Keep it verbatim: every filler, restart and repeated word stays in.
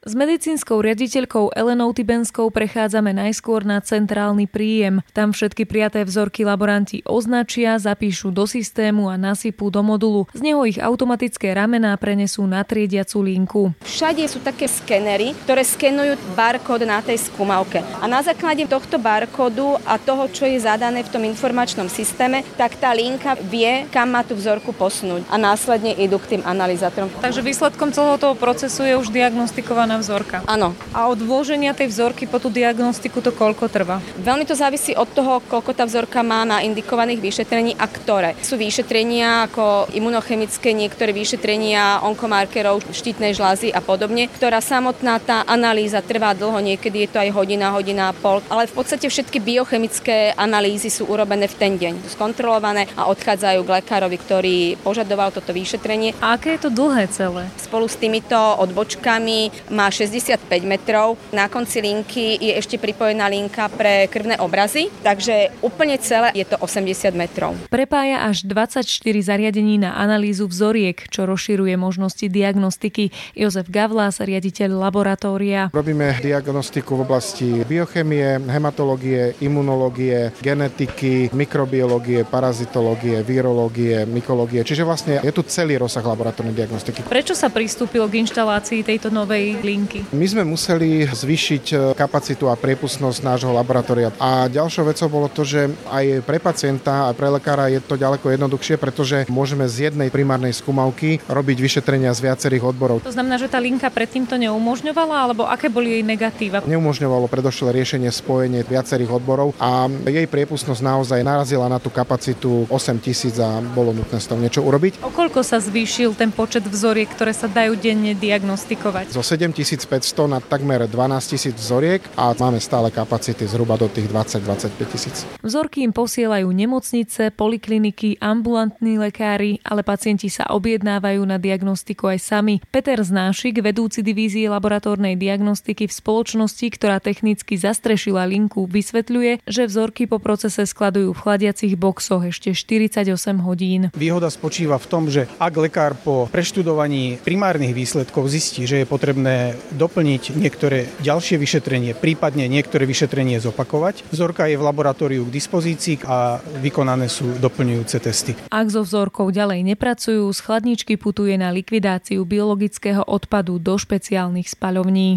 S medicínskou riaditeľkou Elenou Tibenskou prechádzame najskôr na centrálny príjem. Tam všetky prijaté vzorky laboranti označia, zapíšu do systému a nasypú do modulu. Z neho ich automatické ramená prenesú na triediacu linku. Všade sú také skenery, ktoré skenujú barkód na tej skúmavke. A na základe tohto barkódu a toho, čo je zadané v tom informačnom systéme, tak tá linka vie, kam má tú vzorku posunúť a následne idú k tým analyzátorom. Takže výsledkom celého toho procesu je už diagnostikovaná vzorka. Áno. A od vloženia tej vzorky po tú diagnostiku to koľko trvá? Veľmi to závisí od toho, koľko tá vzorka má na indikovaných vyšetrení a ktoré. Sú vyšetrenia ako imunochemické, niektoré vyšetrenia onkomarkerov, štítnej žľazy a podobne, ktorá samotná tá analýza trvá dlho, niekedy je to aj hodina, hodina a pol, ale v podstate všetky biochemické analýzy sú urobené v ten deň, sú skontrolované a odchádzajú k lekárovi, ktorý požadoval toto vyšetrenie. A aké je to dlhé celé? Spolu s týmito odbočkami má šesťdesiatpäť metrov. Na konci linky je ešte pripojená linka pre krvné obrazy, takže úplne celé je to osemdesiat metrov. Prepája až dvadsaťštyri zariadení na analýzu vzoriek, čo rozširuje možnosti diagnostiky. Jozef Gavlás, riaditeľ laboratória. Robíme diagnostiku v oblasti biochemie, hematológie, imunológie, genetiky, mikrobiológie, parazitológie, virológie, mykológie. Čiže vlastne je tu celý rozsah laboratórnej diagnostiky. Prečo sa pristúpilo k inštalácii tejto novej linky? My sme museli zvýšiť kapacitu a priepustnosť nášho laboratória. A ďalšou vecou bolo to, že aj pre pacienta a pre lekára je to ďaleko jednoduchšie, pretože môžeme z jednej primárnej skúmavky robiť vyšetrenia z viacerých odborov. To znamená, že tá linka predtým to neumožňovala, alebo aké boli jej negatíva? Neumožňovalo predošlé riešenie spojenie viacerých odborov a jej priepustnosť naozaj narazila na tú kapacitu osem tisíc a bolo nutné s tom niečo urobiť. O koľko sa zvýšil ten počet vzoriek, ktoré sa dajú denne diagnostikovať? Zo sedemtisícpäťsto na takmer dvanásťtisíc vzoriek a máme stále kapacity zhruba do tých dvadsať až dvadsaťpäť tisíc. Vzorky im posielajú nemocnice, polikliniky, ambulantní lekári, ale pacienti sa objednávajú na diagnostiku aj sami. Peter Znášik, vedúci divízie laboratórnej diagnostiky v spoločnosti, ktorá technicky zastrešila linku, vysvetľuje, že vzorky po procese skladujú v chladiacich boxoch ešte štyridsaťosem hodín. Výhoda spočíva v tom, že ak lekár po preštudovaní primárnych výsledkov zistí, že je potrebné doplniť niektoré ďalšie vyšetrenie, prípadne niektoré vyšetrenie zopakovať, vzorka je v laboratóriu k dispozícii a vykonané sú doplňujúce testy. Ak so vzorkou ďalej nepracujú, z chladničky putuje na likvidáciu biologického odpadu do špeciálnych spaľovní.